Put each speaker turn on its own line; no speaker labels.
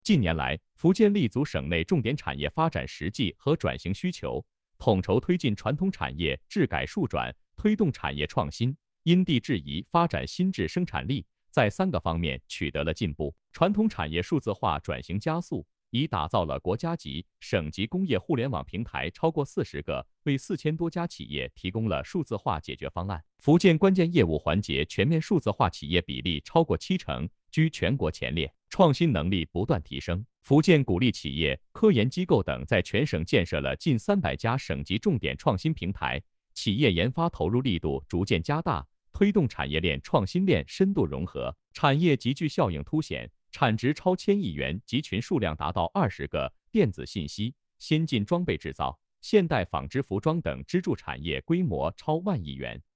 近年来，福建立足省内重点产业发展实际和转型需求，统筹推进传统产业治改数转，推动产业创新，因地制宜发展新质生产力，在3个方面取得了进步。传统产业数字化转型加速，已打造了国家级、省级工业互联网平台超过40个，为4000多家企业提供了数字化解决方案。福建关键业务环节全面数字化企业比例超过70%，居全国前列，创新能力不断提升。福建鼓励企业、科研机构等在全省建设了近300家省级重点创新平台，企业研发投入力度逐渐加大，推动产业链创新链深度融合，产业集聚效应凸显，产值超1000亿元，集群数量达到20个，电子信息、先进装备制造、现代纺织服装等支柱产业规模超1万亿元。